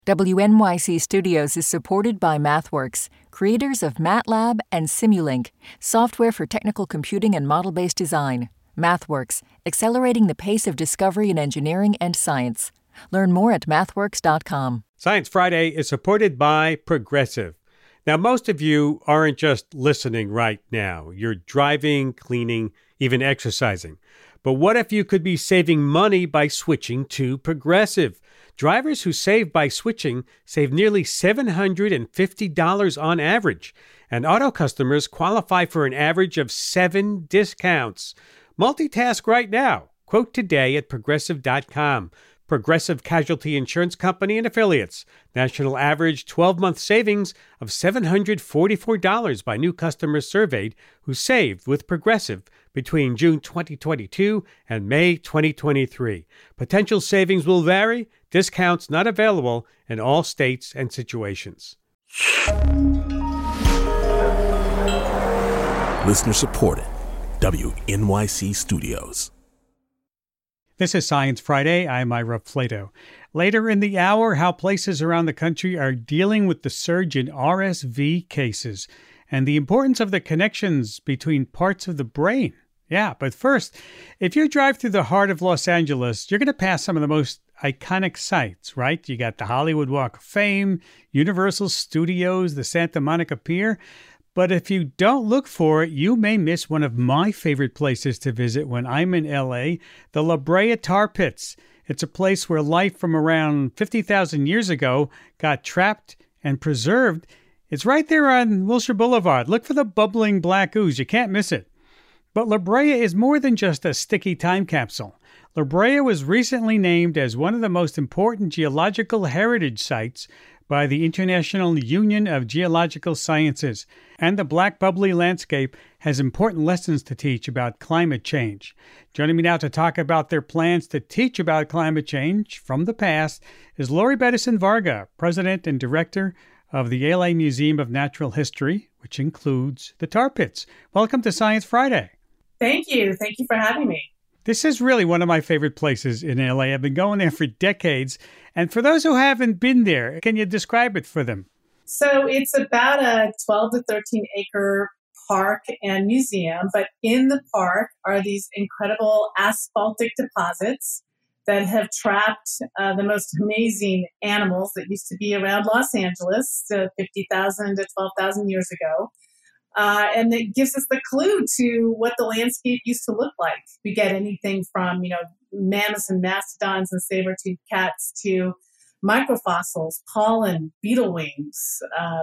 WNYC Studios is supported by MathWorks, creators of MATLAB and Simulink, software for technical computing and model-based design. MathWorks, accelerating the pace of discovery in engineering and science. Learn more at mathworks.com. Science Friday is supported by Progressive. Now, most of you aren't just listening right now. You're driving, cleaning, even exercising. But what if you could be saving money by switching to Progressive? Drivers who save by switching save nearly $750 on average, and auto customers qualify for an average of 7 discounts. Multitask right now. Quote today at Progressive.com. Progressive Casualty Insurance Company and Affiliates. National average 12-month savings of $744 by new customers surveyed who saved with Progressive between June 2022 and May 2023. Potential savings will vary. Discounts not available in all states and situations. Listener supported. WNYC Studios. This is Science Friday. I'm Ira Flato. Later in the hour, how places around the country are dealing with the surge in RSV cases and the importance of the connections between parts of the brain. Yeah, but first, if you drive through the heart of Los Angeles, you're going to pass some of the most iconic sites, right? You got the Hollywood Walk of Fame, Universal Studios, the Santa Monica Pier. But if you don't look for it, you may miss one of my favorite places to visit when I'm in LA, the La Brea Tar Pits. It's a place where life from around 50,000 years ago got trapped and preserved. It's right there on Wilshire Boulevard. Look for the bubbling black ooze. You can't miss it. But La Brea is more than just a sticky time capsule. La Brea was recently named as one of the most important geological heritage sites by the International Union of Geological Sciences, and the black bubbly landscape has important lessons to teach about climate change. Joining me now to talk about their plans to teach about climate change from the past is Lori Bettison Varga, President and Director of the LA Museum of Natural History, which includes the Tar Pits. Welcome to Science Friday. Thank you. Thank you for having me. This is really one of my favorite places in LA. I've been going there for decades. And for those who haven't been there, can you describe it for them? So it's about a 12 to 13 acre park and museum. But in the park are these incredible asphaltic deposits that have trapped the most amazing animals that used to be around Los Angeles 50,000 to 12,000 years ago. And it gives us the clue to what the landscape used to look like. We get anything from, mammoths and mastodons and saber-toothed cats to microfossils, pollen, beetle wings,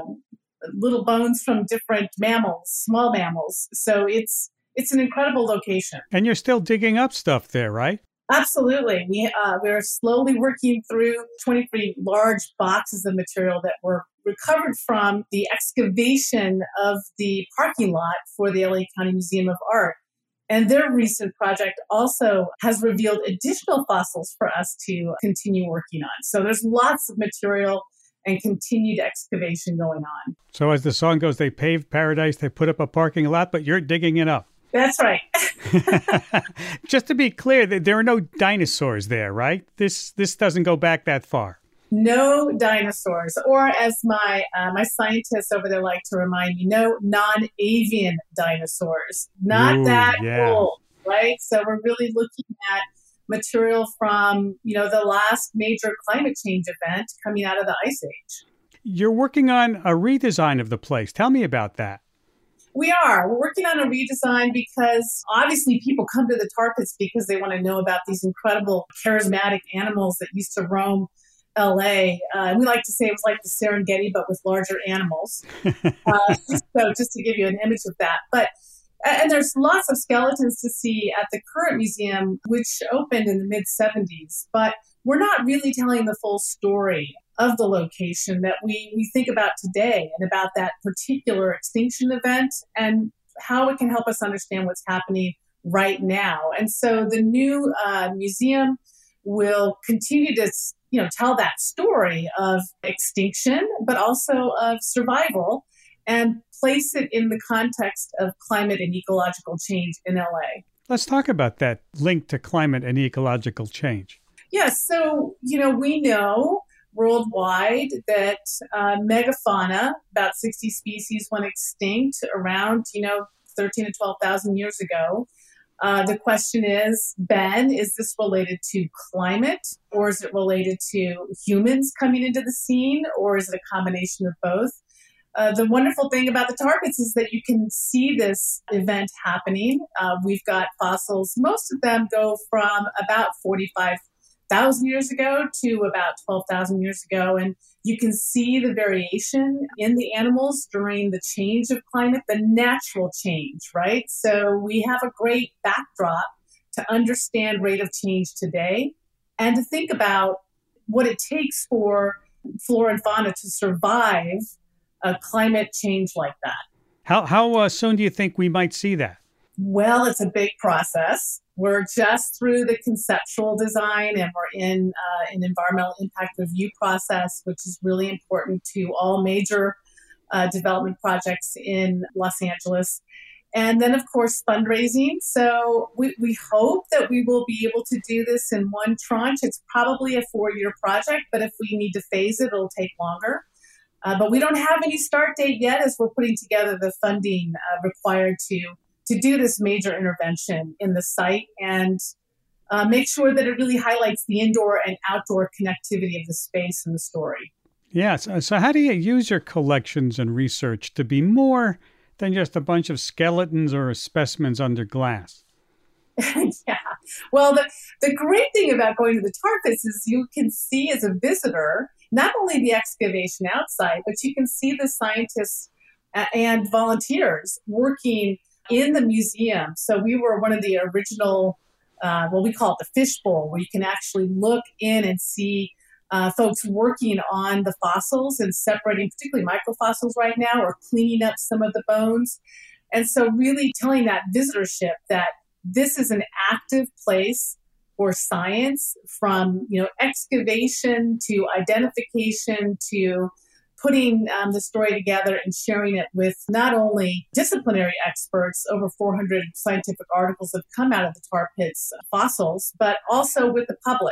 little bones from different mammals, small mammals. So it's an incredible location. And you're still digging up stuff there, right? Absolutely. We're slowly working through 23 large boxes of material that were recovered from the excavation of the parking lot for the LA County Museum of Art. And their recent project also has revealed additional fossils for us to continue working on. So there's lots of material and continued excavation going on. So as the song goes, they paved paradise, they put up a parking lot, but you're digging it up. That's right. Just to be clear, there are no dinosaurs there, right? This doesn't go back that far. No dinosaurs, or as my scientists over there like to remind me, no non-avian dinosaurs. Not that old, right? So we're really looking at material from, the last major climate change event coming out of the Ice Age. You're working on a redesign of the place. Tell me about that. We are. We're working on a redesign because obviously people come to the Tar Pits because they want to know about these incredible, charismatic animals that used to roam LA. We like to say it was like the Serengeti, but with larger animals. So just to give you an image of that. And there's lots of skeletons to see at the current museum, which opened in the mid-70s. But we're not really telling the full story of the location that we think about today and about that particular extinction event and how it can help us understand what's happening right now. And so the new museum will continue to tell that story of extinction, but also of survival, and place it in the context of climate and ecological change in LA. Let's talk about that link to climate and ecological change. Yes. So, we know worldwide that megafauna, about 60 species, went extinct around, 13 to 12,000 years ago. The question is, Ben, is this related to climate, or is it related to humans coming into the scene, or is it a combination of both? The wonderful thing about the tar pits is that you can see this event happening. We've got fossils. Most of them go from about 45,000 years ago to about 12,000 years ago. And you can see the variation in the animals during the change of climate, the natural change, right? So we have a great backdrop to understand rate of change today and to think about what it takes for flora and fauna to survive a climate change like that. How soon do you think we might see that? Well, it's a big process. We're just through the conceptual design, and we're in an environmental impact review process, which is really important to all major development projects in Los Angeles. And then, of course, fundraising. So we hope that we will be able to do this in one tranche. It's probably a 4-year project, but if we need to phase it, it'll take longer. But we don't have any start date yet, as we're putting together the funding required to do this major intervention in the site and make sure that it really highlights the indoor and outdoor connectivity of the space and the story. Yes. So how do you use your collections and research to be more than just a bunch of skeletons or specimens under glass? Yeah. Well, the great thing about going to the tar pits is you can see as a visitor not only the excavation outside, but you can see the scientists and volunteers working in the museum. So we were one of the original, we call it the fishbowl, where you can actually look in and see folks working on the fossils and separating, particularly microfossils right now, or cleaning up some of the bones. And so really telling that visitorship that this is an active place for science, from excavation to identification to putting the story together and sharing it with not only disciplinary experts. Over 400 scientific articles have come out of the tar pits fossils, but also with the public.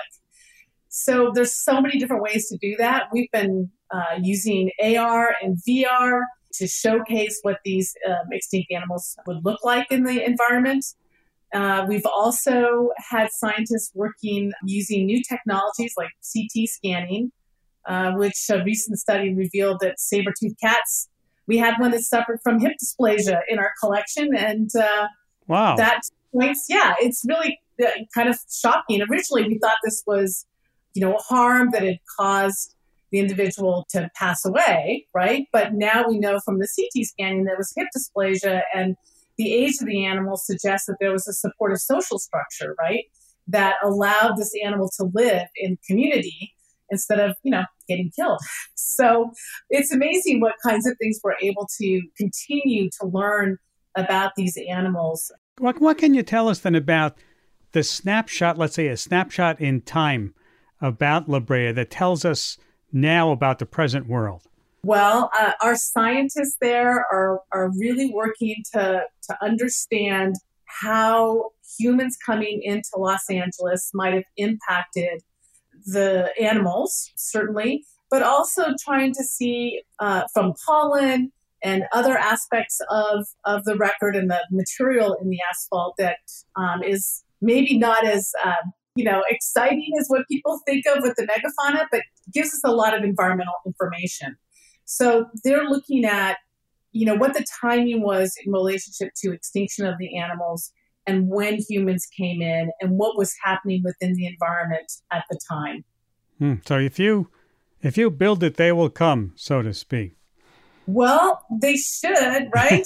So there's so many different ways to do that. We've been using AR and VR to showcase what these extinct animals would look like in the environment. We've also had scientists working using new technologies like CT scanning, which a recent study revealed that saber-toothed cats, we had one that suffered from hip dysplasia in our collection. And wow, that points, it's really kind of shocking. Originally, we thought this was, harm that had caused the individual to pass away, right? But now we know from the CT scanning that it was hip dysplasia, and the age of the animal suggests that there was a supportive social structure, right, that allowed this animal to live in community instead of, getting killed. So it's amazing what kinds of things we're able to continue to learn about these animals. What can you tell us then about the snapshot, let's say a snapshot in time about La Brea that tells us now about the present world? Well, our scientists there are really working to understand how humans coming into Los Angeles might have impacted the animals, certainly, but also trying to see from pollen and other aspects of the record and the material in the asphalt that is maybe not as exciting as what people think of with the megafauna, but gives us a lot of environmental information. So they're looking at, what the timing was in relationship to extinction of the animals and when humans came in and what was happening within the environment at the time. So if you build it, they will come, so to speak. Well, they should, right?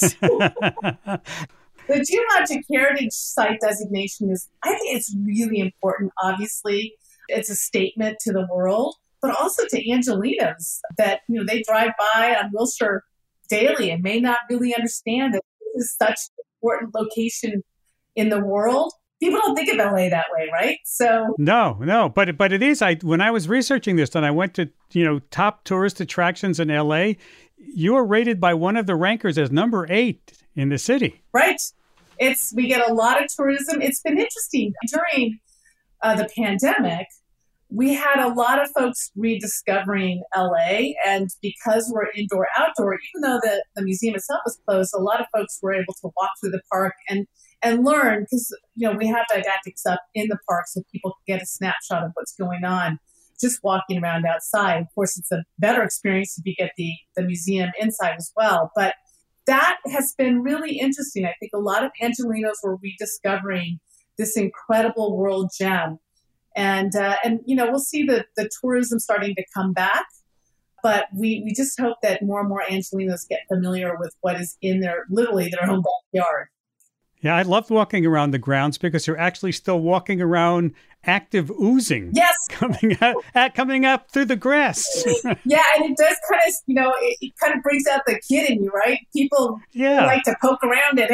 The Geologic Heritage Site designation I think it's really important, obviously. It's a statement to the world, but also to Angelinos that, they drive by on Wilshire daily and may not really understand that this is such an important location in the world. People don't think of LA that way, right? So no, but it is. When I was researching this, and I went to top tourist attractions in LA, you were rated by one of the rankers as number 8 in the city. Right. We get a lot of tourism. It's been interesting during the pandemic. we had a lot of folks rediscovering LA. And because we're indoor outdoor, even though the museum itself is closed, a lot of folks were able to walk through the park and learn, because we have didactics up in the park so people can get a snapshot of what's going on just walking around outside. Of course, it's a better experience if you get the museum inside as well. But that has been really interesting. I think a lot of Angelenos were rediscovering this incredible world gem. And we'll see the tourism starting to come back. But we just hope that more and more Angelenos get familiar with what is in literally their home backyard. Yeah, I loved walking around the grounds because you're actually still walking around active oozing. Yes. Coming up through the grass. Yeah, and it does kind of, it kind of brings out the kid in you, right? People like to poke around in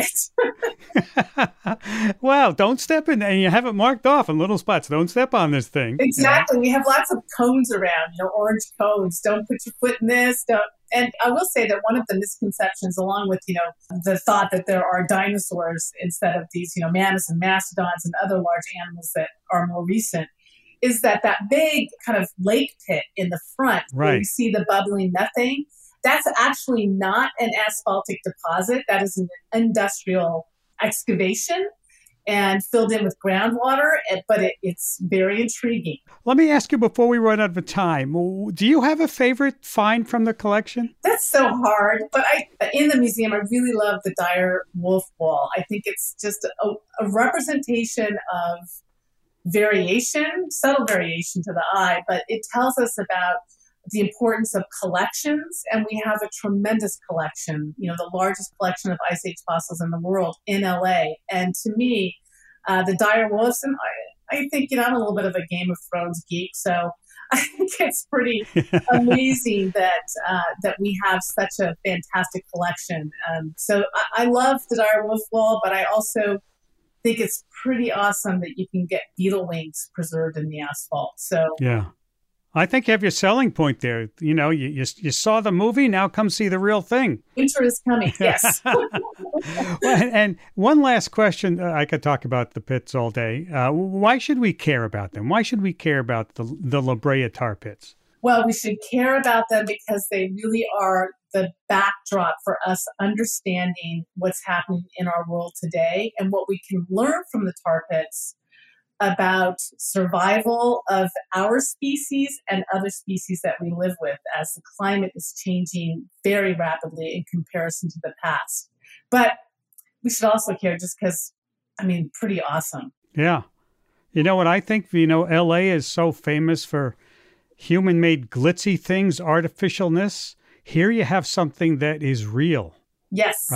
it. Wow, don't step in, and you have it marked off in little spots. Don't step on this thing. Exactly. We have lots of cones around, orange cones. Don't put your foot in this. And I will say that one of the misconceptions, along with, the thought that there are dinosaurs instead of these, mammoths and mastodons and other large animals that are more recent, is that big kind of lake pit in the front, where you see the bubbling methane, that's actually not an asphaltic deposit. That is an industrial excavation and filled in with groundwater, but it's very intriguing. Let me ask you before we run out of time, do you have a favorite find from the collection? That's so hard, but in the museum, I really love the dire wolf wall. I think it's just a representation of variation, subtle variation to the eye, but it tells us about the importance of collections, and we have a tremendous collection, the largest collection of Ice Age fossils in the world in LA. And to me, the dire wolves, and I think, I'm a little bit of a Game of Thrones geek, so I think it's pretty amazing that we have such a fantastic collection. So I love the dire wolf wall, but I also think it's pretty awesome that you can get beetle wings preserved in the asphalt. So yeah. I think you have your selling point there. You saw the movie, now come see the real thing. Winter is coming, yes. And one last question. I could talk about the pits all day. Why should we care about them? Why should we care about the La Brea tar pits? Well, we should care about them because they really are the backdrop for us understanding what's happening in our world today and what we can learn from the tar pits about survival of our species and other species that we live with as the climate is changing very rapidly in comparison to the past. But we should also care just because, pretty awesome. Yeah. You know what I think? LA is so famous for human-made glitzy things, artificialness. Here you have something that is real. Yes.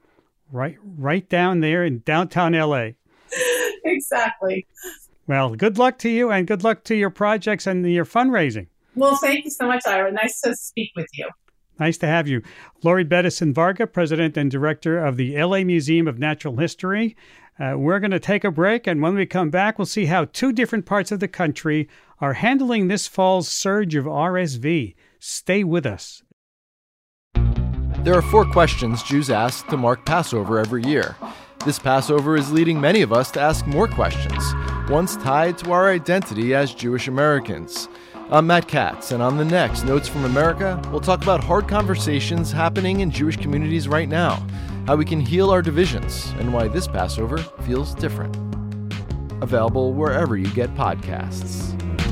Right down there in downtown LA. Exactly. Well, good luck to you, and good luck to your projects and your fundraising. Well, thank you so much, Ira. Nice to speak with you. Nice to have you. Lori Bedeson-Varga, President and Director of the LA Museum of Natural History. We're going to take a break, and when we come back, we'll see how two different parts of the country are handling this fall's surge of RSV. Stay with us. There are 4 questions Jews ask to mark Passover every year. This Passover is leading many of us to ask more questions, ones tied to our identity as Jewish Americans. I'm Matt Katz, and on the next Notes from America, we'll talk about hard conversations happening in Jewish communities right now, how we can heal our divisions, and why this Passover feels different. Available wherever you get podcasts.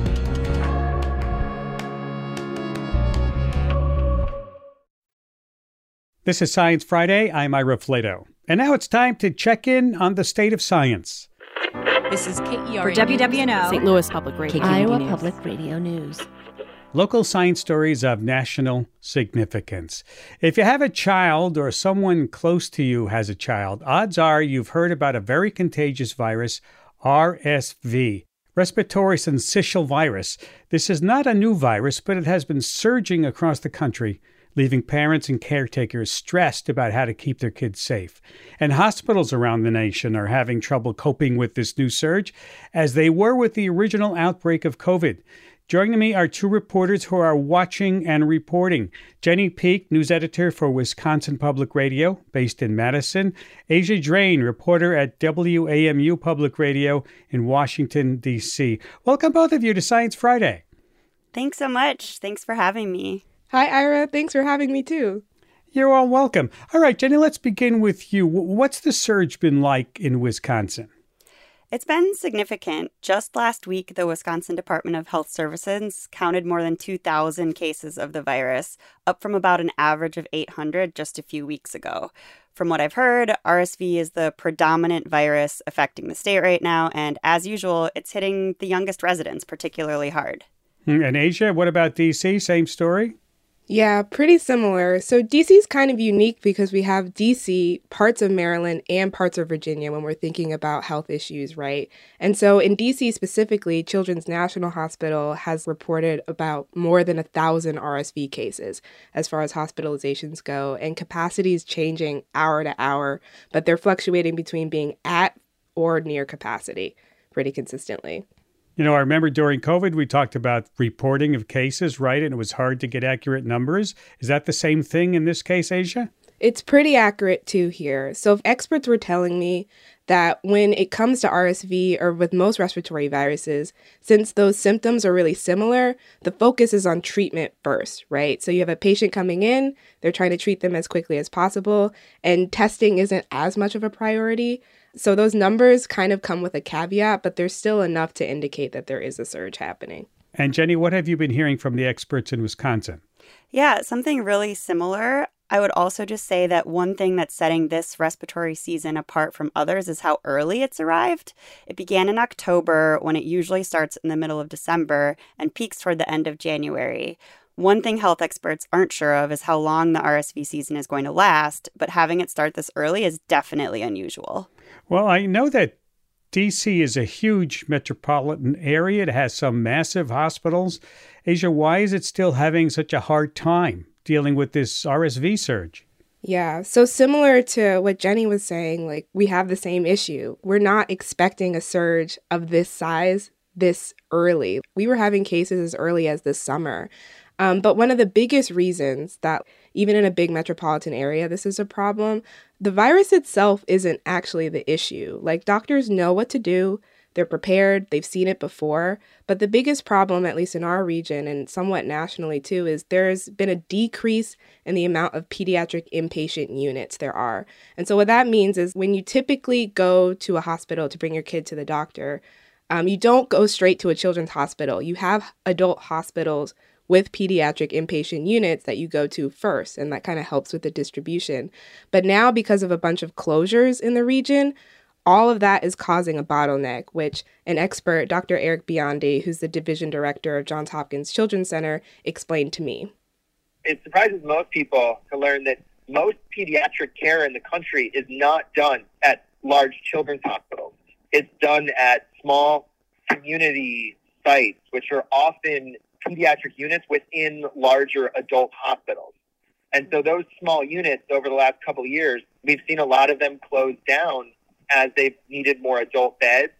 This is Science Friday. I'm Ira Flato. And now it's time to check in on the state of science. This is KERA for WWNO, St. Louis Public Radio, Iowa Public Radio News. Local science stories of national significance. If you have a child or someone close to you has a child, odds are you've heard about a very contagious virus, RSV, respiratory syncytial virus. This is not a new virus, but it has been surging across the country, leaving parents and caretakers stressed about how to keep their kids safe. And hospitals around the nation are having trouble coping with this new surge, as they were with the original outbreak of COVID. Joining me are two reporters who are watching and reporting. Jenny Peek, news editor for Wisconsin Public Radio, based in Madison. Asia Drain, reporter at WAMU Public Radio in Washington, D.C. Welcome both of you to Science Friday. Thanks so much. Thanks for having me. Hi, Ira. Thanks for having me, too. You're all welcome. All right, Jenny, let's begin with you. What's the surge been like in Wisconsin? It's been significant. Just last week, the Wisconsin Department of Health Services counted more than 2,000 cases of the virus, up from about an average of 800 just a few weeks ago. From what I've heard, RSV is the predominant virus affecting the state right now, and as usual, it's hitting the youngest residents particularly hard. And Asia, what about D.C.? Same story? Yeah, pretty similar. So DC's kind of unique because we have DC, parts of Maryland, and parts of Virginia when we're thinking about health issues, right? And so in DC specifically, Children's National Hospital has reported about more than 1,000 RSV cases as far as hospitalizations go. And capacity is changing hour to hour, but they're fluctuating between being at or near capacity pretty consistently. You know, I remember during COVID, we talked about reporting of cases, right? And it was hard to get accurate numbers. Is that the same thing in this case, Asia? It's pretty accurate, too, here. So experts were telling me that when it comes to RSV or with most respiratory viruses, since those symptoms are really similar, the focus is on treatment first, right? So you have a patient coming in, they're trying to treat them as quickly as possible, and testing isn't as much of a priority. So those numbers kind of come with a caveat, but there's still enough to indicate that there is a surge happening. And Jenny, what have you been hearing from the experts in Wisconsin? Yeah, something really similar. I would also just say that one thing that's setting this respiratory season apart from others is how early it's arrived. It began in October, when it usually starts in the middle of December and peaks toward the end of January. One thing health experts aren't sure of is how long the RSV season is going to last, but having it start this early is definitely unusual. Well, I know that D.C. is a huge metropolitan area. It has some massive hospitals. Asia, why is it still having such a hard time dealing with this RSV surge? Yeah, so similar to what Jenny was saying, like we have the same issue. We're not expecting a surge of this size this early. We were having cases as early as this summer. But one of the biggest reasons that even in a big metropolitan area, this is a problem, the virus itself isn't actually the issue. Like doctors know what to do. They're prepared. They've seen it before. But the biggest problem, at least in our region and somewhat nationally too, is there's been a decrease in the amount of pediatric inpatient units there are. And so what that means is when you typically go to a hospital to bring your kid to the doctor, you don't go straight to a children's hospital. You have adult hospitals with pediatric inpatient units that you go to first, and that kind of helps with the distribution. But now, because of a bunch of closures in the region, all of that is causing a bottleneck, which an expert, Dr. Eric Biondi, who's the division director of Johns Hopkins Children's Center, explained to me. It surprises most people to learn that most pediatric care in the country is not done at large children's hospitals. It's done at small community sites, which are often pediatric units within larger adult hospitals. And so those small units over the last couple of years, we've seen a lot of them close down as they've needed more adult beds.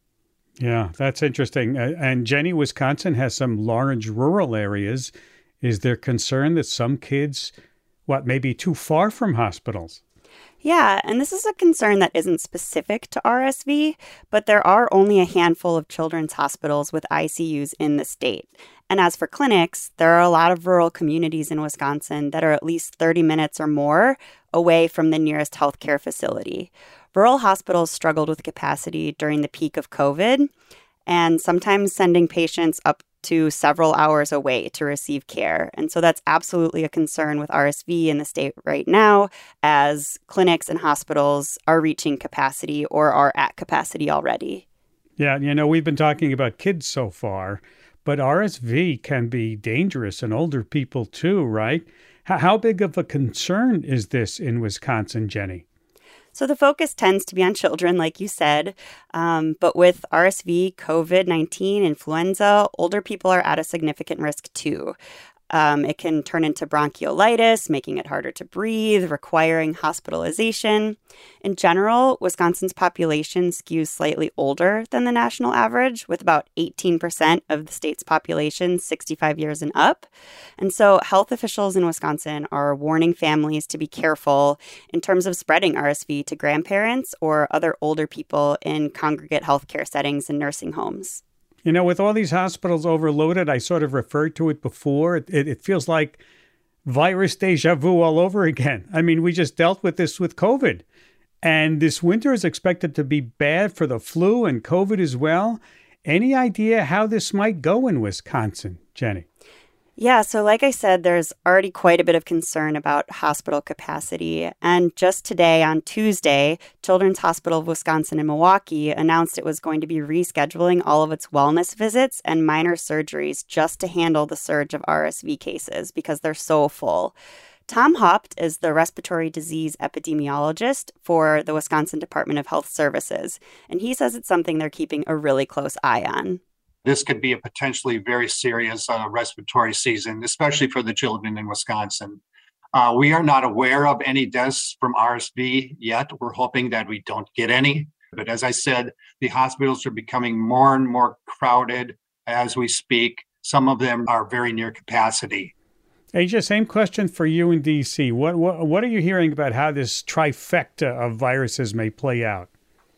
Yeah, that's interesting. And Jenny, Wisconsin has some large rural areas. Is there concern that some kids, may be too far from hospitals? Yeah, and this is a concern that isn't specific to RSV, but there are only a handful of children's hospitals with ICUs in the state. And as for clinics, there are a lot of rural communities in Wisconsin that are at least 30 minutes or more away from the nearest healthcare facility. Rural hospitals struggled with capacity during the peak of COVID, and sometimes sending patients up to several hours away to receive care. And so that's absolutely a concern with RSV in the state right now, as clinics and hospitals are reaching capacity or are at capacity already. Yeah, we've been talking about kids so far, but RSV can be dangerous in older people too, right? How big of a concern is this in Wisconsin, Jenny? So the focus tends to be on children, like you said, but with RSV, COVID-19, influenza, older people are at a significant risk too. It can turn into bronchiolitis, making it harder to breathe, requiring hospitalization. In general, Wisconsin's population skews slightly older than the national average, with about 18% of the state's population 65 years and up. And so health officials in Wisconsin are warning families to be careful in terms of spreading RSV to grandparents or other older people in congregate healthcare settings and nursing homes. You know, with all these hospitals overloaded, I sort of referred to it before. It feels like virus deja vu all over again. I mean, we just dealt with this with COVID. And this winter is expected to be bad for the flu and COVID as well. Any idea how this might go in Wisconsin, Jenny? Yeah, so like I said, there's already quite a bit of concern about hospital capacity. And just today, on Tuesday, Children's Hospital of Wisconsin in Milwaukee announced it was going to be rescheduling all of its wellness visits and minor surgeries just to handle the surge of RSV cases because they're so full. Tom Haupt is the respiratory disease epidemiologist for the Wisconsin Department of Health Services, and he says it's something they're keeping a really close eye on. This could be a potentially very serious respiratory season, especially for the children in Wisconsin. We are not aware of any deaths from RSV yet. We're hoping that we don't get any. But as I said, the hospitals are becoming more and more crowded as we speak. Some of them are very near capacity. Asia, same question for you in D.C. What are you hearing about how this trifecta of viruses may play out?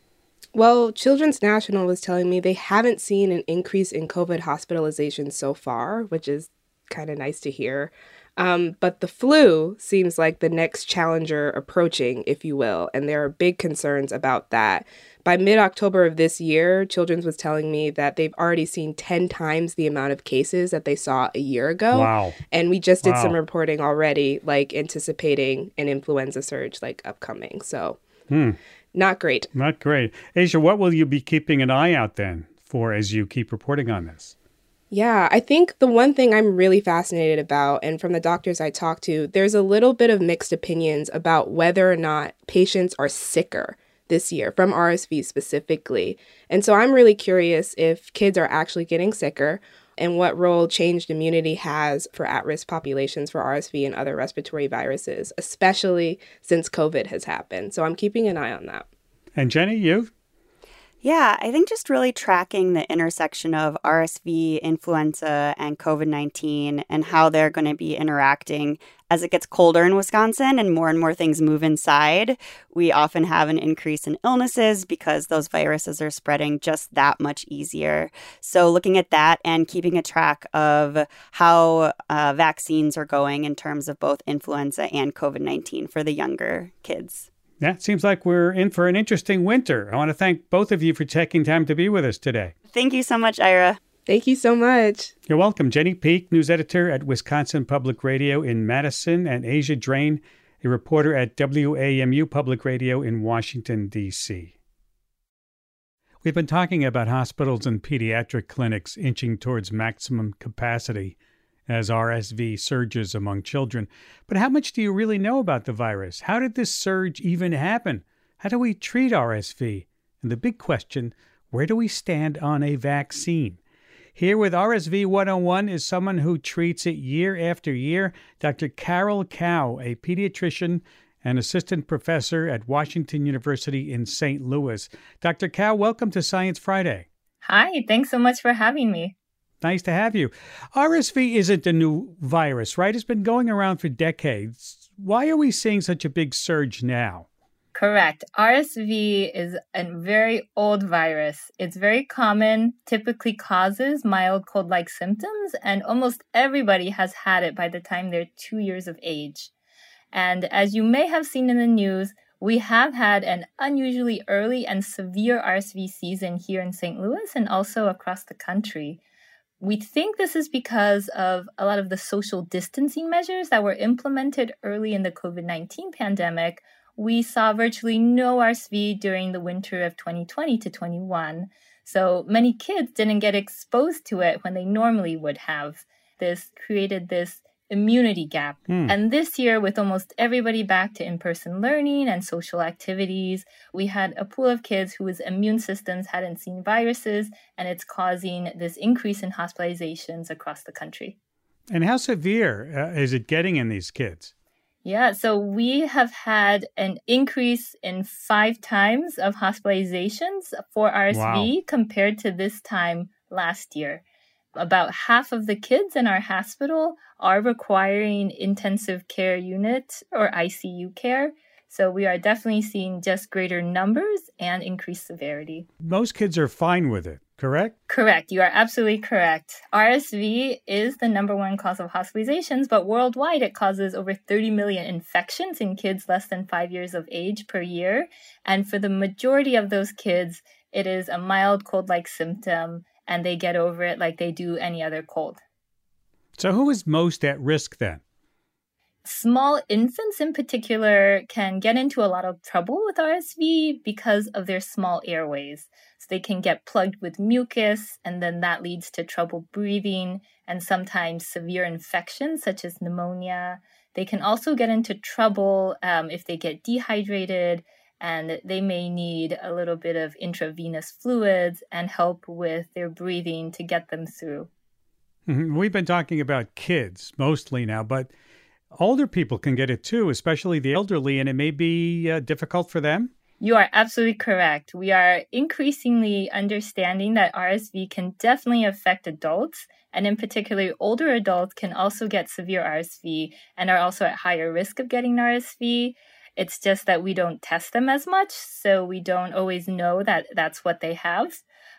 Well, Children's National was telling me they haven't seen an increase in COVID hospitalizations so far, which is kind of nice to hear. But the flu seems like the next challenger approaching, if you will, and there are big concerns about that. By mid-October of this year, Children's was telling me that they've already seen 10 times the amount of cases that they saw a year ago. Wow. And we just did some reporting already, like anticipating an influenza surge like upcoming. So not great. Not great. Asia, what will you be keeping an eye out then for as you keep reporting on this? Yeah, I think the one thing I'm really fascinated about, and from the doctors I talked to, there's a little bit of mixed opinions about whether or not patients are sicker this year from RSV specifically. And so I'm really curious if kids are actually getting sicker and what role changed immunity has for at-risk populations for RSV and other respiratory viruses, especially since COVID has happened. So I'm keeping an eye on that. And Jenny, you? Yeah, I think just really tracking the intersection of RSV, influenza, and COVID-19 and how they're going to be interacting as it gets colder in Wisconsin and more things move inside. We often have an increase in illnesses because those viruses are spreading just that much easier. So looking at that and keeping a track of how vaccines are going in terms of both influenza and COVID-19 for the younger kids. Yeah, it seems like we're in for an interesting winter. I want to thank both of you for taking time to be with us today. Thank you so much, Ira. Thank you so much. You're welcome. Jenny Peek, news editor at Wisconsin Public Radio in Madison, and Asia Drain, a reporter at WAMU Public Radio in Washington, D.C. We've been talking about hospitals and pediatric clinics inching towards maximum capacity as RSV surges among children. But how much do you really know about the virus? How did this surge even happen? How do we treat RSV? And the big question, where do we stand on a vaccine? Here with RSV 101 is someone who treats it year after year, Dr. Carol Cow, a pediatrician and assistant professor at Washington University in St. Louis. Dr. Cow, welcome to Science Friday. Hi, thanks so much for having me. Nice to have you. RSV isn't a new virus, right? It's been going around for decades. Why are we seeing such a big surge now? Correct. RSV is a very old virus. It's very common, typically causes mild cold-like symptoms, and almost everybody has had it by the time they're 2 years of age. And as you may have seen in the news, we have had an unusually early and severe RSV season here in St. Louis and also across the country. We think this is because of a lot of the social distancing measures that were implemented early in the COVID-19 pandemic. We saw virtually no RSV during the winter of 2020 to 21. So many kids didn't get exposed to it when they normally would have. This created this immunity gap. And this year, with almost everybody back to in-person learning and social activities, we had a pool of kids whose immune systems hadn't seen viruses, and it's causing this increase in hospitalizations across the country. And how severe is it getting in these kids? Yeah, so we have had an increase in 5 times of hospitalizations for RSV compared to this time last year. About half of the kids in our hospital are requiring intensive care unit or ICU care. So we are definitely seeing just greater numbers and increased severity. Most kids are fine with it, correct? Correct. You are absolutely correct. RSV is the number one cause of hospitalizations, but worldwide it causes over 30 million infections in kids less than 5 years of age per year. And for the majority of those kids, it is a mild cold-like symptom, and they get over it like they do any other cold. So who is most at risk then? Small infants in particular can get into a lot of trouble with RSV because of their small airways. So they can get plugged with mucus, and then that leads to trouble breathing and sometimes severe infections such as pneumonia. They can also get into trouble if they get dehydrated, and they may need a little bit of intravenous fluids and help with their breathing to get them through. We've been talking about kids mostly now, but older people can get it too, especially the elderly, and it may be difficult for them. You are absolutely correct. We are increasingly understanding that RSV can definitely affect adults, and in particular, older adults can also get severe RSV and are also at higher risk of getting RSV. It's just that we don't test them as much, so we don't always know that that's what they have.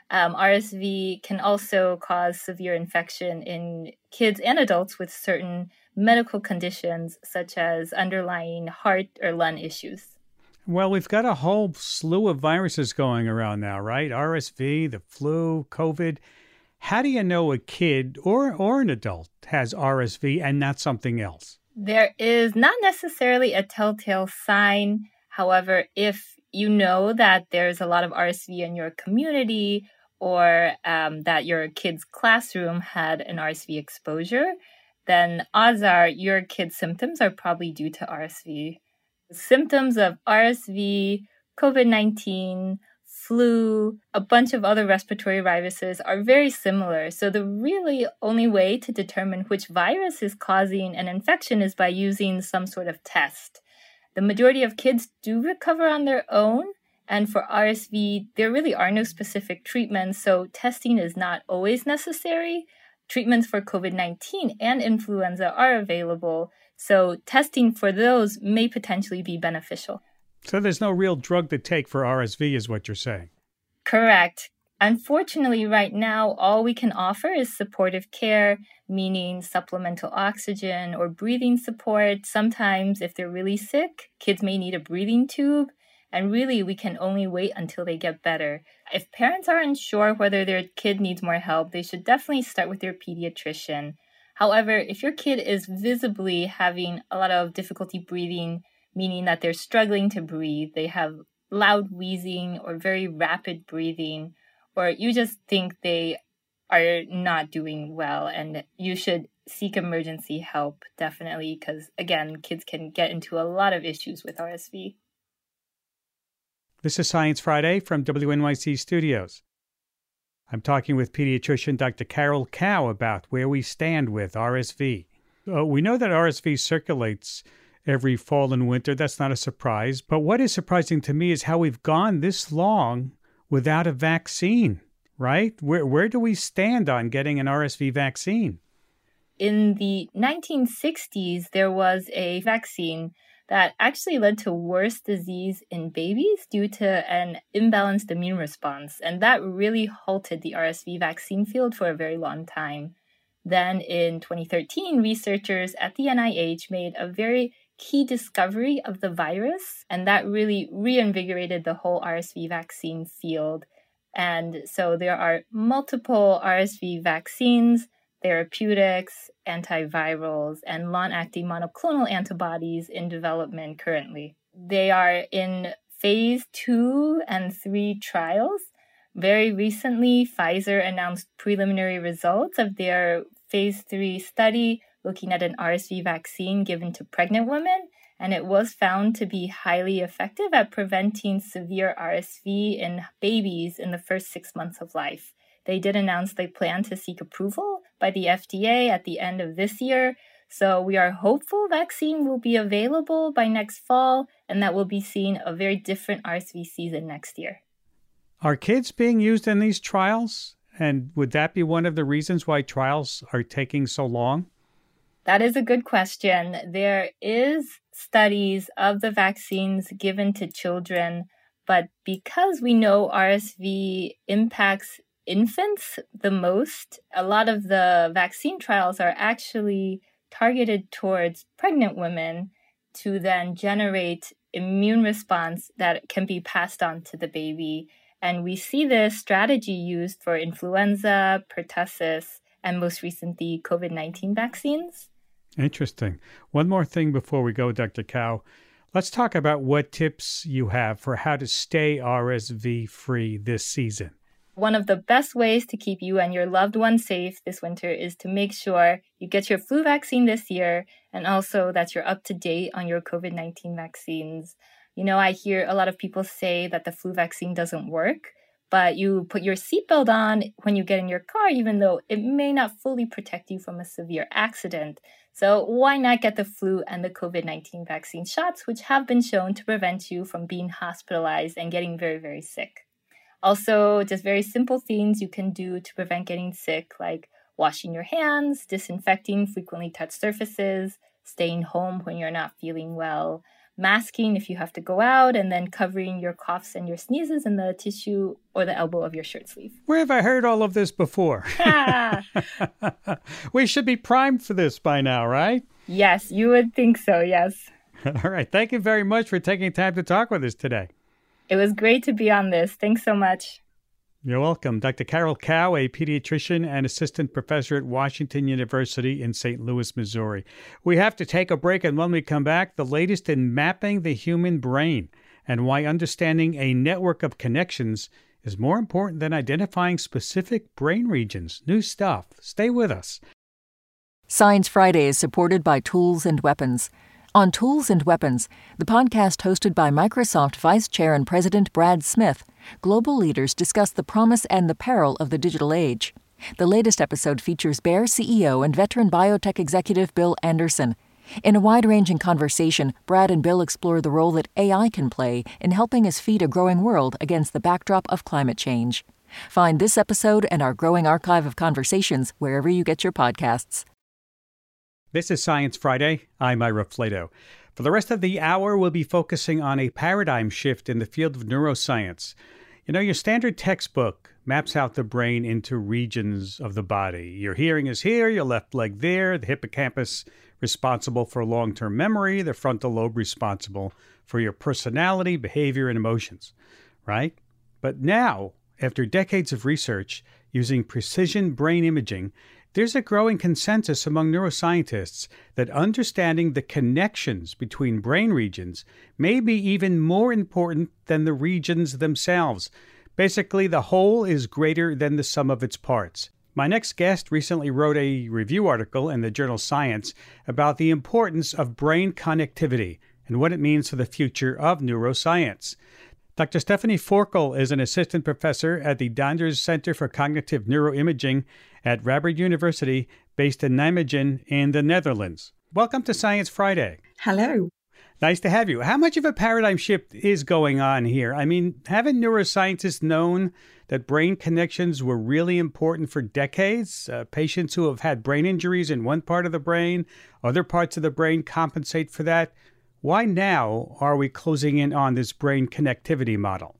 RSV can also cause severe infection in kids and adults with certain medical conditions, such as underlying heart or lung issues. Well, we've got a whole slew of viruses going around now, right? RSV, the flu, COVID. How do you know a kid or an adult has RSV and not something else? There is not necessarily a telltale sign. However, if you know that there's a lot of RSV in your community, or that your kid's classroom had an RSV exposure, then odds are your kid's symptoms are probably due to RSV. Symptoms of RSV, COVID-19, flu, a bunch of other respiratory viruses are very similar. So the really only way to determine which virus is causing an infection is by using some sort of test. The majority of kids do recover on their own. And for RSV, there really are no specific treatments, so testing is not always necessary. Treatments for COVID-19 and influenza are available, so testing for those may potentially be beneficial. So there's no real drug to take for RSV is what you're saying? Correct. Unfortunately, right now, all we can offer is supportive care, meaning supplemental oxygen or breathing support. Sometimes, if they're really sick, kids may need a breathing tube. And really, we can only wait until they get better. If parents are unsure whether their kid needs more help, they should definitely start with their pediatrician. However, if your kid is visibly having a lot of difficulty breathing, meaning that they're struggling to breathe, they have loud wheezing or very rapid breathing, or you just think they are not doing well, and you should seek emergency help, definitely, because, again, kids can get into a lot of issues with RSV. This is Science Friday from WNYC Studios. I'm talking with pediatrician Dr. Carol Cow about where we stand with RSV. We know that RSV circulates every fall and winter. That's not a surprise. But what is surprising to me is how we've gone this long without a vaccine, right? Where do we stand on getting an RSV vaccine? In the 1960s, there was a vaccine that actually led to worse disease in babies due to an imbalanced immune response. And that really halted the RSV vaccine field for a very long time. Then in 2013, researchers at the NIH made a very key discovery of the virus, and that really reinvigorated the whole RSV vaccine field. And so there are multiple RSV vaccines, therapeutics, antivirals, and long-acting monoclonal antibodies in development currently. They are in phase 2 and 3 trials. Very recently, Pfizer announced preliminary results of their phase 3 study looking at an RSV vaccine given to pregnant women, and it was found to be highly effective at preventing severe RSV in babies in the first 6 months of life. They did announce they plan to seek approval by the FDA at the end of this year. So we are hopeful vaccine will be available by next fall and that we'll be seeing a very different RSV season next year. Are kids being used in these trials? And would that be one of the reasons why trials are taking so long? That is a good question. There is studies of the vaccines given to children, but because we know RSV impacts infants the most, a lot of the vaccine trials are actually targeted towards pregnant women to then generate immune response that can be passed on to the baby. And we see this strategy used for influenza, pertussis, and most recently COVID-19 vaccines. Interesting. One more thing before we go, Dr. Cao. Let's talk about what tips you have for how to stay RSV-free this season. One of the best ways to keep you and your loved ones safe this winter is to make sure you get your flu vaccine this year and also that you're up to date on your COVID-19 vaccines. You know, I hear a lot of people say that the flu vaccine doesn't work, but you put your seatbelt on when you get in your car, even though it may not fully protect you from a severe accident. So why not get the flu and the COVID-19 vaccine shots, which have been shown to prevent you from being hospitalized and getting very, very sick. Also, just very simple things you can do to prevent getting sick, like washing your hands, disinfecting frequently touched surfaces, staying home when you're not feeling well, masking if you have to go out, and then covering your coughs and your sneezes in the tissue or the elbow of your shirt sleeve. Where have I heard all of this before? We should be primed for this by now, right? Yes, you would think so, yes. All right. Thank you very much for taking time to talk with us today. It was great to be on this. Thanks so much. You're welcome. Dr. Carol Cao, a pediatrician and assistant professor at Washington University in St. Louis, Missouri. We have to take a break, and when we come back, the latest in mapping the human brain and why understanding a network of connections is more important than identifying specific brain regions. New stuff. Stay with us. Science Friday is supported by Tools and Weapons. On Tools and Weapons, the podcast hosted by Microsoft Vice Chair and President Brad Smith, global leaders discuss the promise and the peril of the digital age. The latest episode features Bayer CEO and veteran biotech executive Bill Anderson. In a wide-ranging conversation, Brad and Bill explore the role that AI can play in helping us feed a growing world against the backdrop of climate change. Find this episode and our growing archive of conversations wherever you get your podcasts. This is Science Friday. I'm Ira Flato. For the rest of the hour, we'll be focusing on a paradigm shift in the field of neuroscience. You know, your standard textbook maps out the brain into regions of the body. Your hearing is here, your left leg there, the hippocampus responsible for long-term memory, the frontal lobe responsible for your personality, behavior, and emotions, right? But now, after decades of research using precision brain imaging, there's a growing consensus among neuroscientists that understanding the connections between brain regions may be even more important than the regions themselves. Basically, the whole is greater than the sum of its parts. My next guest recently wrote a review article in the journal Science about the importance of brain connectivity and what it means for the future of neuroscience. Dr. Stephanie Forkel is an assistant professor at the Donders Center for Cognitive Neuroimaging at Radboud University, based in Nijmegen in the Netherlands. Welcome to Science Friday. Hello. Nice to have you. How much of a paradigm shift is going on here? I mean, haven't neuroscientists known that brain connections were really important for decades? Patients who have had brain injuries in one part of the brain, other parts of the brain compensate for that. Why now are we closing in on this brain connectivity model?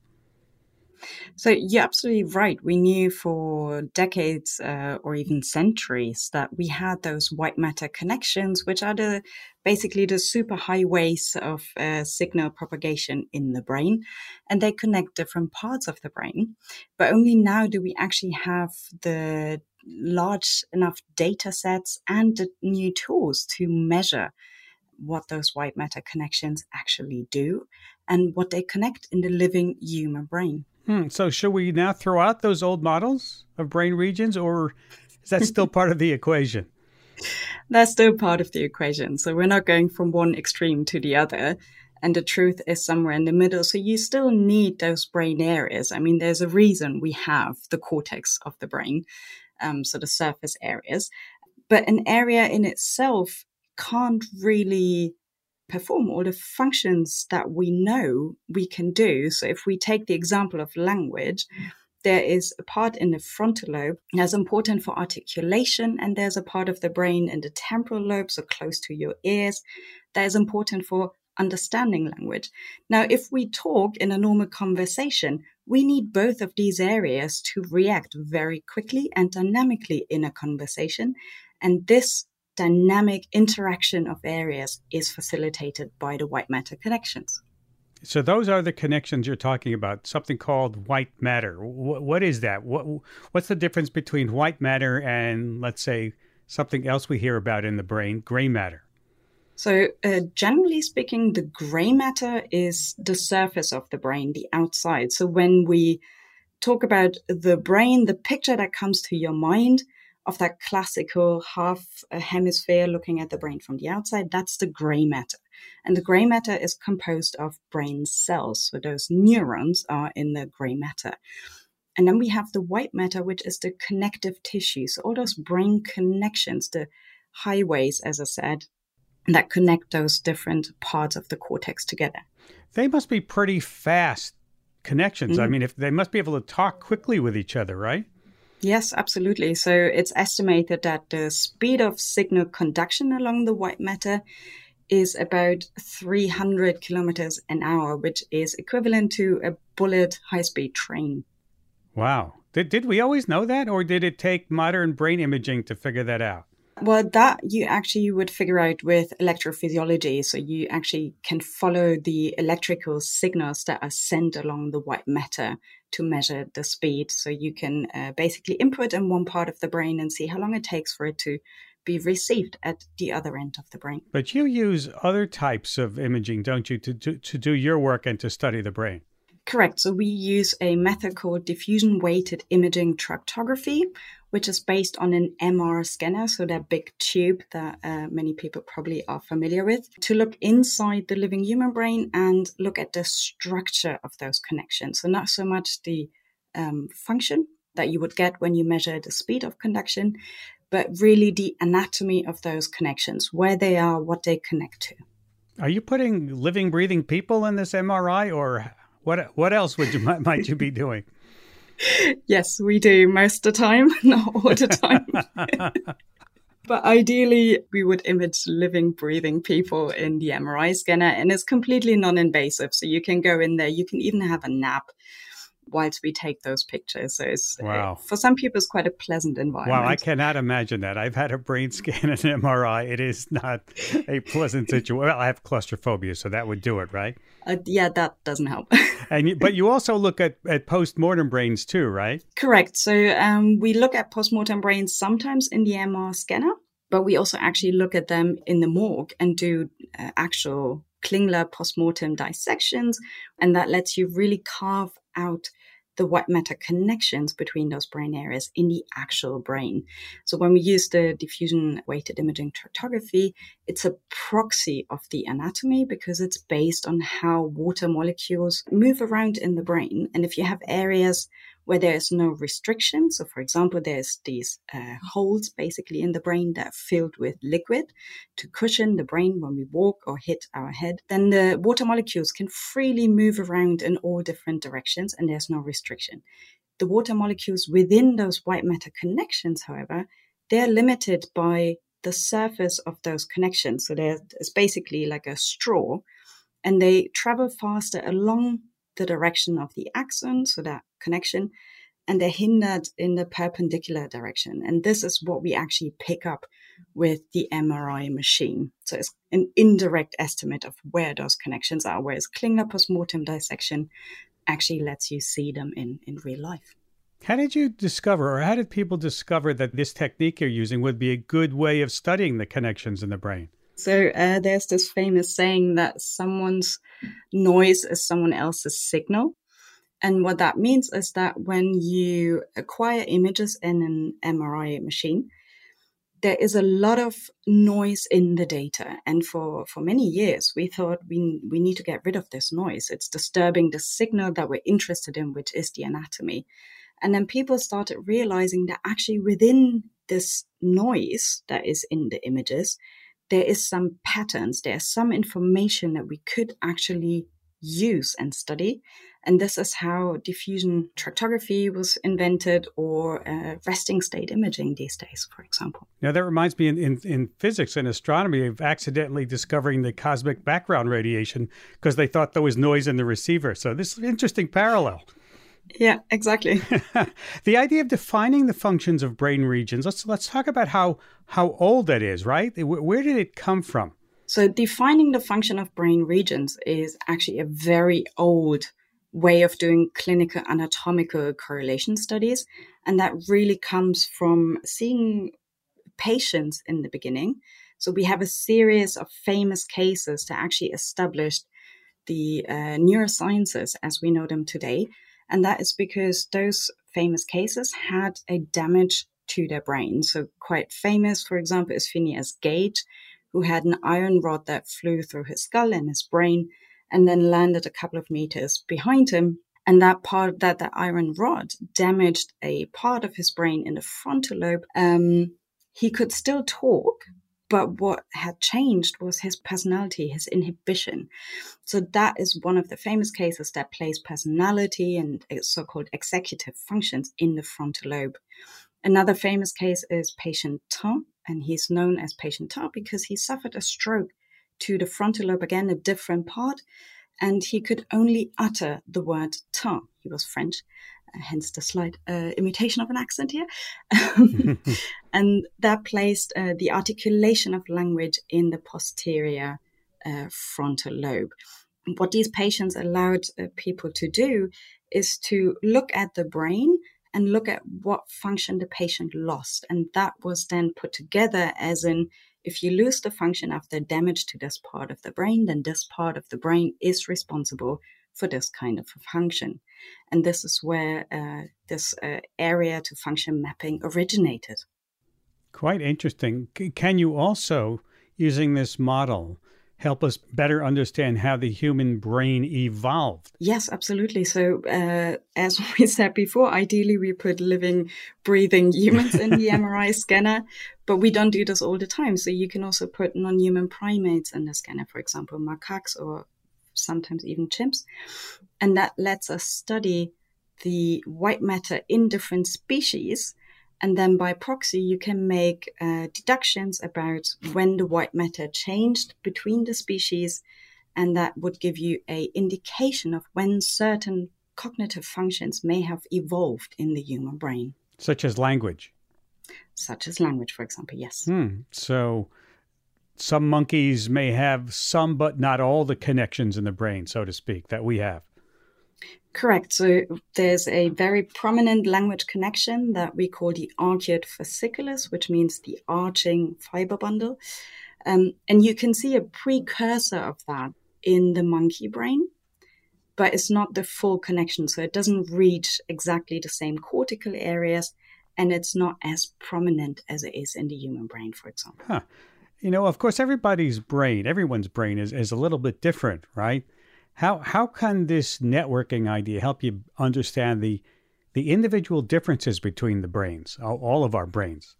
So you're absolutely right. We knew for decades or even centuries that we had those white matter connections, which are basically the superhighways of signal propagation in the brain, and they connect different parts of the brain. But only now do we actually have the large enough data sets and the new tools to measure what those white matter connections actually do and what they connect in the living human brain. So should we now throw out those old models of brain regions, or is that still part of the equation? That's still part of the equation. So we're not going from one extreme to the other, and the truth is somewhere in the middle. So you still need those brain areas. I mean, there's a reason we have the cortex of the brain. so the surface areas. But an area in itself can't really perform all the functions that we know we can do. So if we take the example of language, there is a part in the frontal lobe that's important for articulation, and there's a part of the brain in the temporal lobe, so close to your ears, that is important for understanding language. Now, if we talk in a normal conversation, we need both of these areas to react very quickly and dynamically in a conversation. And this dynamic interaction of areas is facilitated by the white matter connections. So those are the connections you're talking about, something called white matter. What is that? What's the difference between white matter and, let's say, something else we hear about in the brain, gray matter? So generally speaking, the gray matter is the surface of the brain, the outside. So when we talk about the brain, the picture that comes to your mind of that classical half hemisphere looking at the brain from the outside, that's the gray matter. And the gray matter is composed of brain cells. So those neurons are in the gray matter. And then we have the white matter, which is the connective tissue. So all those brain connections, the highways, as I said, that connect those different parts of the cortex together. They must be pretty fast connections. I mean, if they must be able to talk quickly with each other, right? Yes, absolutely. So it's estimated that the speed of signal conduction along the white matter is about 300 kilometers an hour, which is equivalent to a bullet high-speed train. Wow. Did we always know that, or did it take modern brain imaging to figure that out? Well, that you actually would figure out with electrophysiology. So you actually can follow the electrical signals that are sent along the white matter to measure the speed. So you can basically input in one part of the brain and see how long it takes for it to be received at the other end of the brain. But you use other types of imaging, don't you, to do your work and to study the brain? Correct. So we use a method called diffusion-weighted imaging tractography, which is based on an MR scanner, so that big tube that many people probably are familiar with, to look inside the living human brain and look at the structure of those connections. So not so much the function that you would get when you measure the speed of conduction, but really the anatomy of those connections, where they are, what they connect to. Are you putting living, breathing people in this MRI, or what else might you be doing? Yes, we do most of the time, not all the time. But ideally, we would image living, breathing people in the MRI scanner, and it's completely non-invasive. So you can go in there, you can even have a nap whilst we take those pictures. So it's, wow. For some people, it's quite a pleasant environment. Wow, I cannot imagine that. I've had a brain scan and an MRI. It is not a pleasant situation. Well, I have claustrophobia, so that would do it, right? Yeah, that doesn't help. But you also look at post-mortem brains too, right? Correct. So we look at post-mortem brains sometimes in the MR scanner, but we also actually look at them in the morgue and do actual Klingler post-mortem dissections. And that lets you really carve out the white matter connections between those brain areas in the actual brain. So when we use the diffusion-weighted imaging tractography, it's a proxy of the anatomy because it's based on how water molecules move around in the brain. And if you have areas where there's no restriction, so for example, there's these holes basically in the brain that are filled with liquid to cushion the brain when we walk or hit our head, then the water molecules can freely move around in all different directions and there's no restriction. The water molecules within those white matter connections, however, they're limited by the surface of those connections. So it's basically like a straw, and they travel faster along the direction of the axon, so that connection, and they're hindered in the perpendicular direction. And this is what we actually pick up with the MRI machine. So it's an indirect estimate of where those connections are, whereas Klingler postmortem dissection actually lets you see them in real life. How did you discover, or how did people discover that this technique you're using would be a good way of studying the connections in the brain? So there's this famous saying that someone's noise is someone else's signal. And what that means is that when you acquire images in an MRI machine, there is a lot of noise in the data. And for many years, we thought we need to get rid of this noise. It's disturbing the signal that we're interested in, which is the anatomy. And then people started realizing that actually within this noise that is in the images, there is some patterns, there's some information that we could actually use and study. And this is how diffusion tractography was invented, or resting state imaging these days, for example. Now, that reminds me in physics and astronomy of accidentally discovering the cosmic background radiation because they thought there was noise in the receiver. So this is an interesting parallel. Yeah, exactly. The idea of defining the functions of brain regions, let's talk about how old that is, right? Where did it come from? So defining the function of brain regions is actually a very old way of doing clinical anatomical correlation studies. And that really comes from seeing patients in the beginning. So we have a series of famous cases that actually established the neurosciences as we know them today. And that is because those famous cases had a damage to their brain. So quite famous, for example, is Phineas Gage, who had an iron rod that flew through his skull and his brain and then landed a couple of meters behind him. And that iron rod damaged a part of his brain in the frontal lobe. He could still talk, but what had changed was his personality, his inhibition. So that is one of the famous cases that plays personality and so-called executive functions in the frontal lobe. Another famous case is patient Tan, and he's known as patient Tan because he suffered a stroke to the frontal lobe, again, a different part, and he could only utter the word Tan. He was French, hence the slight imitation of an accent here. And that placed the articulation of language in the posterior frontal lobe. What these patients allowed people to do is to look at the brain and look at what function the patient lost. And that was then put together as in, if you lose the function after damage to this part of the brain, then this part of the brain is responsible for this kind of function. And this is where this area to function mapping originated. Quite interesting. Can you also, using this model, help us better understand how the human brain evolved? Yes, absolutely. So as we said before, ideally we put living, breathing humans in the MRI scanner, but we don't do this all the time. So you can also put non-human primates in the scanner, for example, macaques or sometimes even chimps. And that lets us study the white matter in different species. And then by proxy, you can make deductions about when the white matter changed between the species. And that would give you an indication of when certain cognitive functions may have evolved in the human brain. Such as language? Such as language, for example, yes. So some monkeys may have some, but not all the connections in the brain, so to speak, that we have. Correct. So there's a very prominent language connection that we call the arcuate fasciculus, which means the arching fiber bundle. And you can see a precursor of that in the monkey brain, but it's not the full connection. So it doesn't reach exactly the same cortical areas, and it's not as prominent as it is in the human brain, for example. Huh. You know, of course, everyone's brain is a little bit different, right? How can this networking idea help you understand the individual differences between the brains, all of our brains?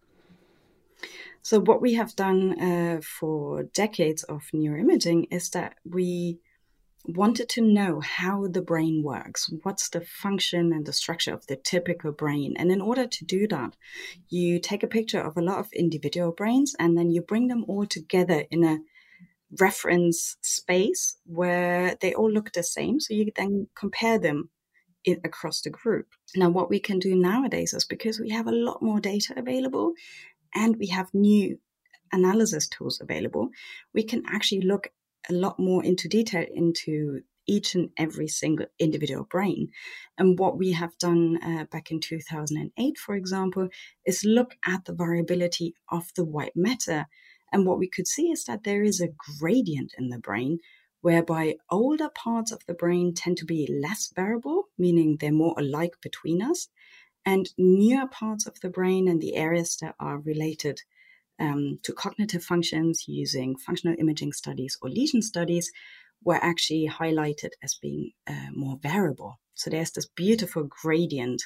So what we have done for decades of neuroimaging is that we wanted to know how the brain works, what's the function and the structure of the typical brain. And in order to do that, you take a picture of a lot of individual brains and then you bring them all together in a reference space where they all look the same. So you then compare them across the group. Now, what we can do nowadays is because we have a lot more data available and we have new analysis tools available, we can actually look a lot more into detail into each and every single individual brain. And what we have done back in 2008, for example, is look at the variability of the white matter. And what we could see is that there is a gradient in the brain whereby older parts of the brain tend to be less variable, meaning they're more alike between us, and newer parts of the brain and the areas that are related to cognitive functions using functional imaging studies or lesion studies were actually highlighted as being more variable. So there's this beautiful gradient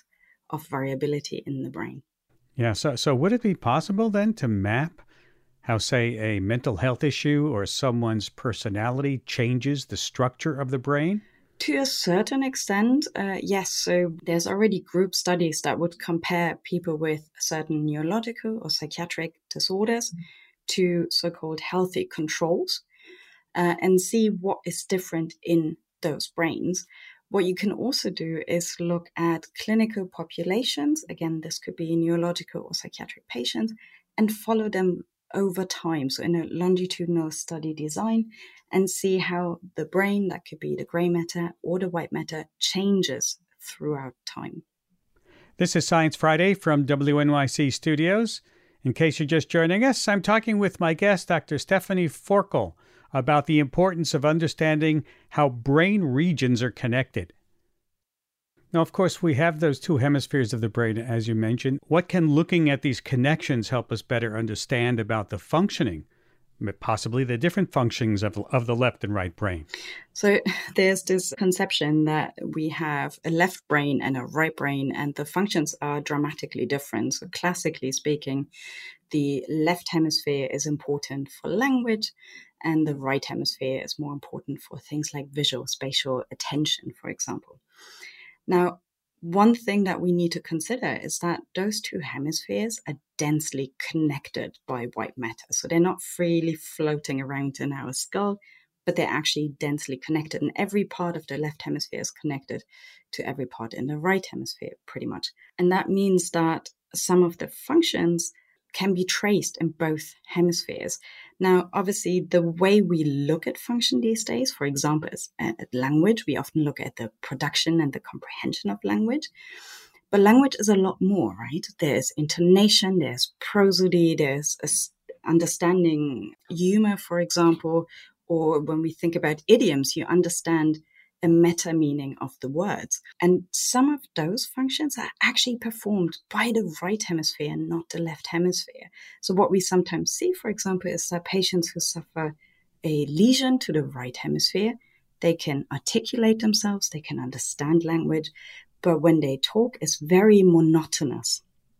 of variability in the brain. Yeah, so would it be possible then to map how, say, a mental health issue or someone's personality changes the structure of the brain? To a certain extent, yes. So there's already group studies that would compare people with certain neurological or psychiatric disorders to so-called healthy controls and see what is different in those brains. What you can also do is look at clinical populations. Again, this could be neurological or psychiatric patients, and follow them over time. So in a longitudinal study design, and see how the brain, that could be the gray matter or the white matter, changes throughout time. This is Science Friday from WNYC Studios. In case you're just joining us, I'm talking with my guest, Dr. Stephanie Forkel, about the importance of understanding how brain regions are connected. Now, of course, we have those two hemispheres of the brain, as you mentioned. What can looking at these connections help us better understand about the functioning, possibly the different functions of the left and right brain? So there's this conception that we have a left brain and a right brain, and the functions are dramatically different. So classically speaking, the left hemisphere is important for language, and the right hemisphere is more important for things like visual, spatial attention, for example. Now, one thing that we need to consider is that those two hemispheres are densely connected by white matter. So they're not freely floating around in our skull, but they're actually densely connected. And every part of the left hemisphere is connected to every part in the right hemisphere, pretty much. And that means that some of the functions can be traced in both hemispheres. Now, obviously, the way we look at function these days, for example, is at language. We often look at the production and the comprehension of language. But language is a lot more, right? There's intonation, there's prosody, there's understanding humor, for example, or when we think about idioms, you understand a meta meaning of the words. And some of those functions are actually performed by the right hemisphere and not the left hemisphere. So what we sometimes see, for example, is that patients who suffer a lesion to the right hemisphere, they can articulate themselves, they can understand language, but when they talk, it's very monotonous.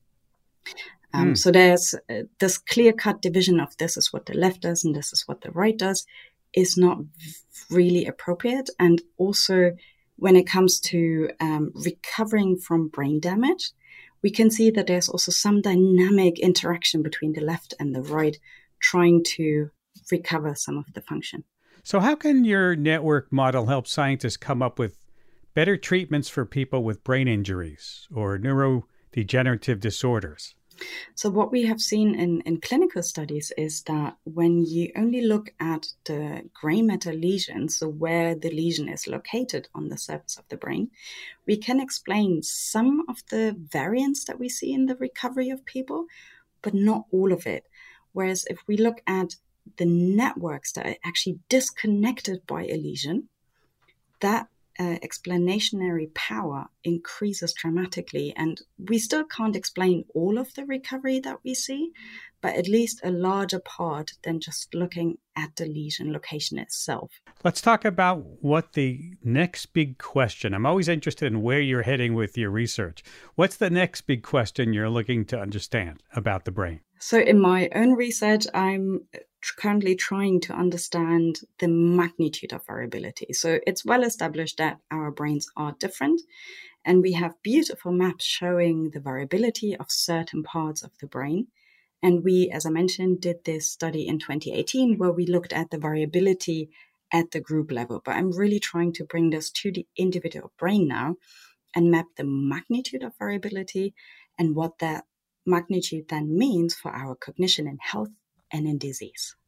So there's this clear-cut division of this is what the left does and this is what the right does, is not really appropriate. And also, when it comes to recovering from brain damage, we can see that there's also some dynamic interaction between the left and the right, trying to recover some of the function. So how can your network model help scientists come up with better treatments for people with brain injuries or neurodegenerative disorders? So what we have seen in clinical studies is that when you only look at the gray matter lesions, so where the lesion is located on the surface of the brain, we can explain some of the variance that we see in the recovery of people, but not all of it. Whereas if we look at the networks that are actually disconnected by a lesion, that explanatory power increases dramatically. And we still can't explain all of the recovery that we see, but at least a larger part than just looking at the lesion location itself. Let's talk about what the next big question. I'm always interested in where you're heading with your research. What's the next big question you're looking to understand about the brain? So in my own research, I'm currently trying to understand the magnitude of variability. So it's well established that our brains are different, and we have beautiful maps showing the variability of certain parts of the brain. And we, as I mentioned, did this study in 2018 where we looked at the variability at the group level. But I'm really trying to bring this to the individual brain now and map the magnitude of variability and what that magnitude then means for our cognition in health and in disease.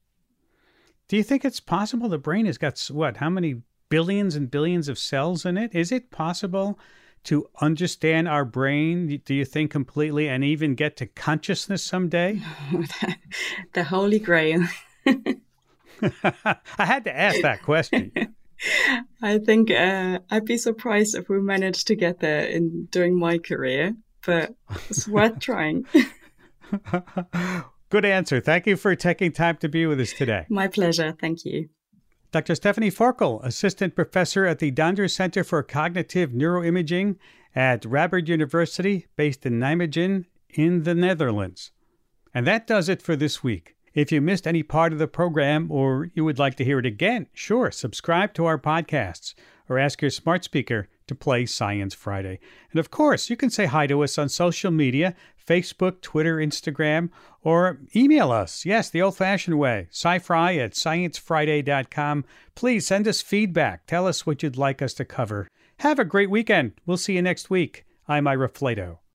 Do you think it's possible the brain has got, how many billions and billions of cells in it? Is it possible to understand our brain, do you think, completely and even get to consciousness someday? The Holy Grail. I had to ask that question. I think I'd be surprised if we managed to get there during my career, but it's worth trying. Good answer. Thank you for taking time to be with us today. My pleasure. Thank you. Dr. Stephanie Forkel, Assistant Professor at the Donders Center for Cognitive Neuroimaging at Radboud University, based in Nijmegen in the Netherlands. And that does it for this week. If you missed any part of the program or you would like to hear it again, sure, subscribe to our podcasts or ask your smart speaker to play Science Friday. And of course, you can say hi to us on social media, Facebook, Twitter, Instagram, or email us. Yes, the old-fashioned way, scifri@sciencefriday.com. Please send us feedback. Tell us what you'd like us to cover. Have a great weekend. We'll see you next week. I'm Ira Flato.